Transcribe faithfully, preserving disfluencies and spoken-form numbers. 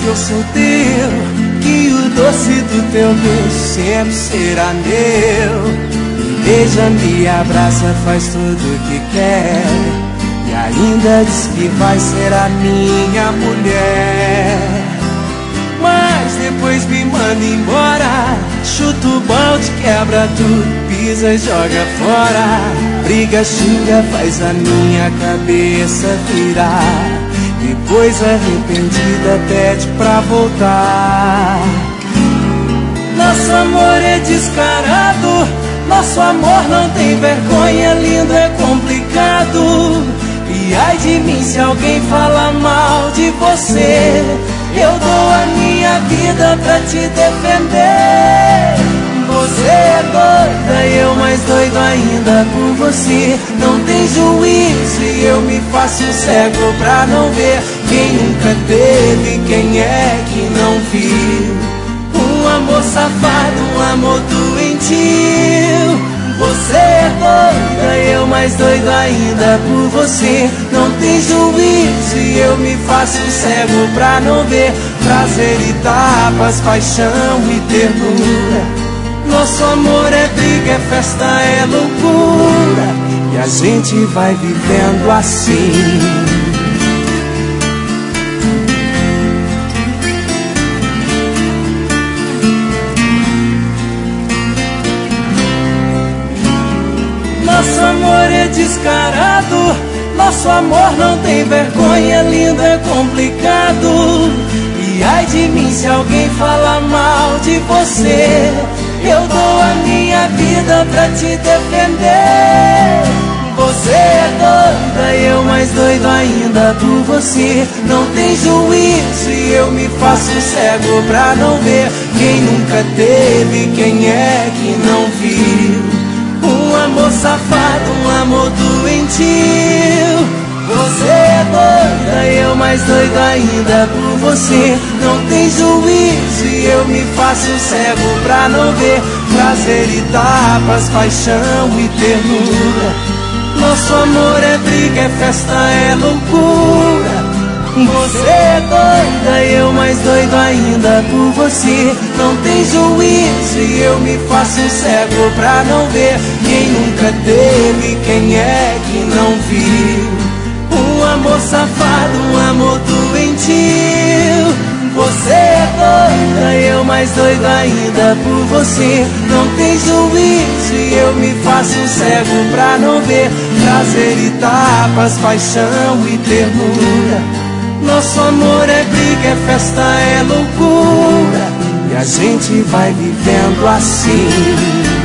eu sou teu, que o doce do teu beijo sempre será meu. Beija, me abraça, faz tudo o que quer, e ainda diz que vai ser a minha mulher. Mas depois me manda embora, chuta o balde, quebra tudo, pisa e joga fora. Briga, xinga, faz a minha cabeça virar, depois arrependida pede pra voltar. Nosso amor é descarado, nosso amor não tem vergonha, lindo é complicado. E ai de mim se alguém fala mal de você, eu dou a minha vida pra te defender. Você é doida e eu mais doido ainda por você. Não tem juízo e eu me faço cego pra não ver. Quem nunca teve, quem é que não viu um amor safado, um amor doentio? Você é doida e eu mais doido ainda por você. Não tem juízo e eu me faço cego pra não ver. Prazer e tapas, paixão e ternura. Nosso amor é briga, é festa, é loucura, e a gente vai vivendo assim. Nosso amor é descarado, nosso amor não tem vergonha, lindo é complicado. E ai de mim se alguém fala mal de você, eu dou a minha vida pra te defender. Você é doida e eu mais doido ainda por você. Não tem juízo e eu me faço cego pra não ver. Quem nunca teve, quem é que não viu um amor safado, um amor doentio? Você é doida e eu mais doido ainda por você. Não tem juízo e eu me faço cego pra não ver. Prazer e tapas, paixão e ternura. Nosso amor é briga, é festa, é loucura. Você é doida e eu mais doido ainda por você. Não tem juízo e eu me faço cego pra não ver. Quem nunca teve, quem é que não viu um amor safado, um amor doentio? Você é doida e eu mais doido ainda por você. Não tem juízo e eu me faço cego pra não ver. Prazer e tapas, paixão e ternura. Nosso amor é briga, é festa, é loucura, e a gente vai vivendo assim.